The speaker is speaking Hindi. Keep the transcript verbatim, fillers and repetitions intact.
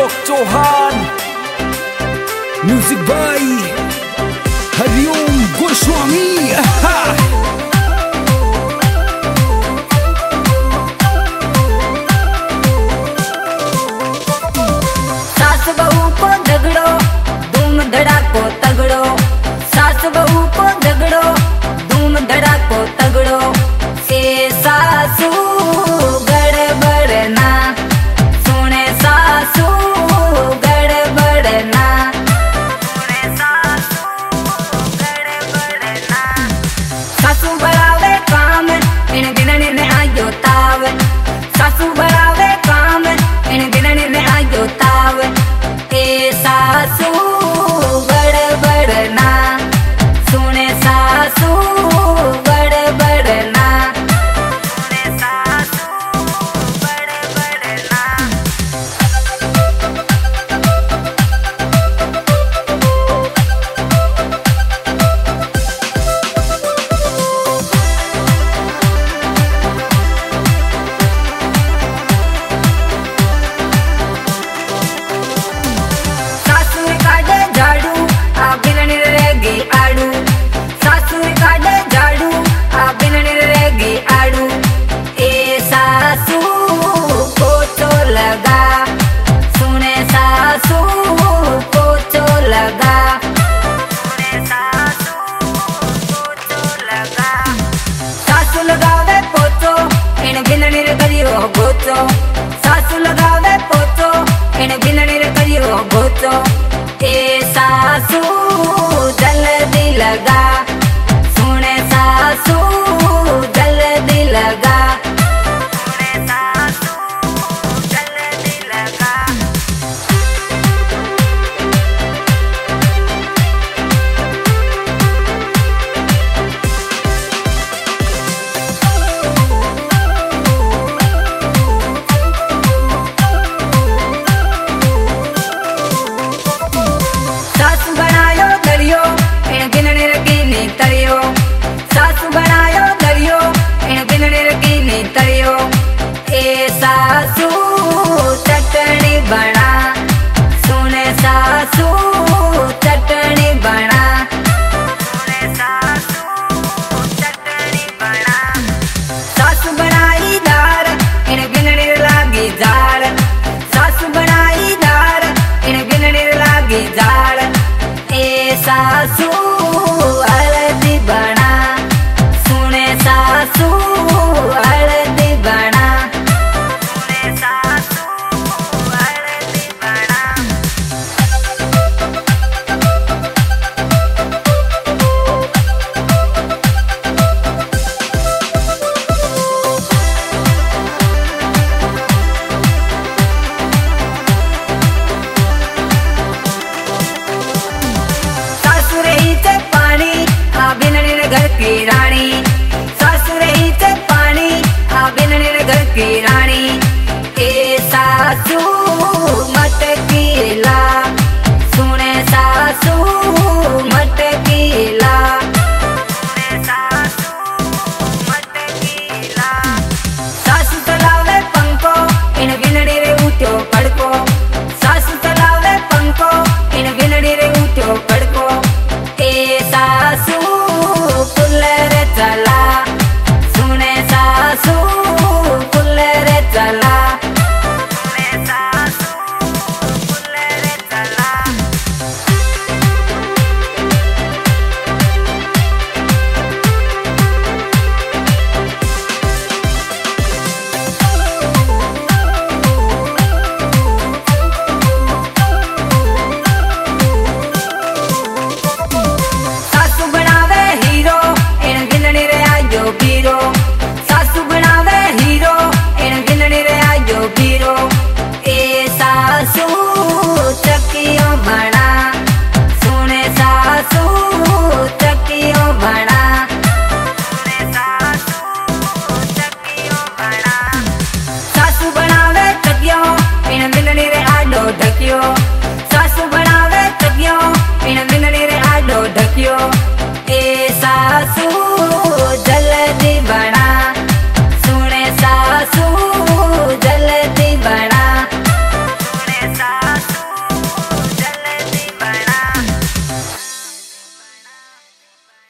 Ashok Chauhan, music by Hariom Goswami. सास बहू को झगड़ो धूम धड़ाको तगड़ो, सास बहू को झगड़ो धूम धड़ाको तगड़ो। ए सासू गड़बड़ ना सुने, सासू गड़बड़ ना सुने, सासू गड़बड़ ना। सासू बढ़ावे काम इन गिनने ने आयो ताव, सासू बढ़ावे काम इन गिनने ने आयो ताव। ए सासू गड़बड़ ना सुने, सासू गड़बड़ ना सुने, सासू गड़बड़ ना। सासू काढे झाड़ू आ बिननी रेगी आड़ू, सासू काढे झाड़ू आ बिननी रेगी आड़ू। ए सासू पोछो लगा सुने, सासू पोछो लगा सुने, सासू पोछो लगा। सासू लगावे पोछो इन बिननी रे करियो गोचो, सासू लगावे पोछो इन बिननी रे करियो गोचो। ए सासू जल्दी लगा